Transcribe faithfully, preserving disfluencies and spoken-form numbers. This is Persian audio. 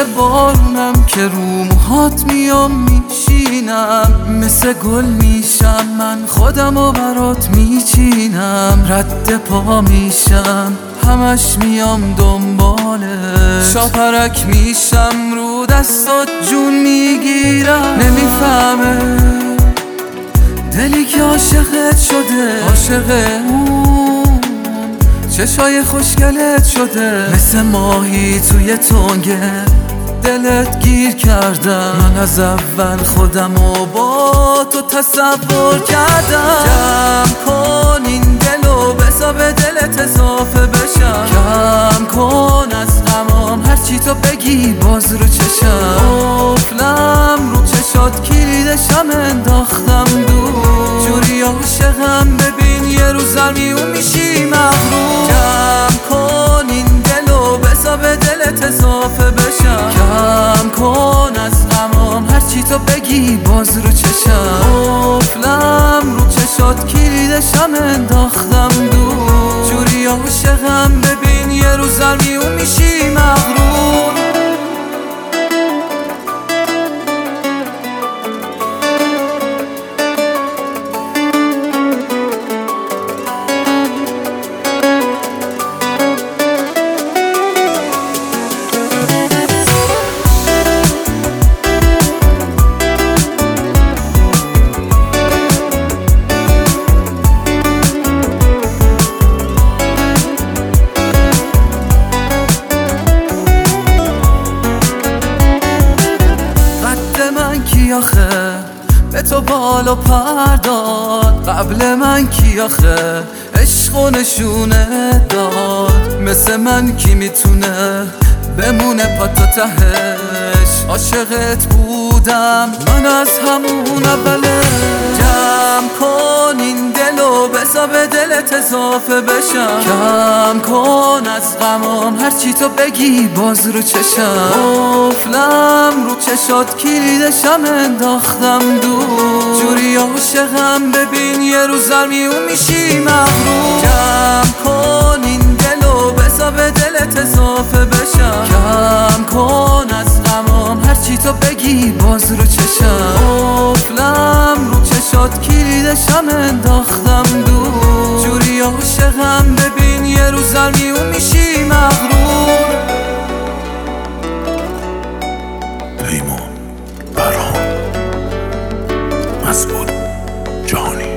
مثل بارونم که رو موهات میام میشینم، مثل گل میشم من خودم و برات میچینم، رد پا میشم همش میام دنبالت، شاپرک میشم رو دستات جون میگیرم. نمیفهمه دلی که عاشقت شده، عاشق اون چشای خوشگلت شده، مثل ماهی توی تنگه دلت گیر کردم. من از اول خودم و با تو تصور کردم. جمع کن این دلو بذار به دلت اضافه بشم، کم کن از غمام هرچی تو بگی باز رو چشم، قفلم رو چشات کلیدشم انداختم دور، جوری عاشقم ببین یه روز میون میشی مغرور. جمع کن این دلو بذار به دلت اضافه بشم، کم کن از غمام هرچی تو بگی باز رو چشم، قفلم رو چشات کلیدشم انداختم دور، جوری عاشقم ببین یه روز میون میشی مغرور. آخه به تو بالا پرداد، قبل من کی آخه عشق و نشونه داد، مثل من کی میتونه بمونه پا تا تهش، عاشقت بودم من از همون اوله. جمع کن این دلو بذار به دلت اضافه بشم، کم کن از غمام هرچی تو بگی باز رو چشم، قفلم رو چشات کلیدشم انداختم دور، جوری عاشقم ببین یه روز میون میشی مغرور. جمع کن این دلو بذار به دلت اضافه بشم، کم کن از غمام هرچی تو بگی باز رو چشم، قفلم رو چشات کلیدشم انداختم دور، جوری عاشقم ببین یه روز میون میشی مغرور. پیمان برام مسئول جهانی.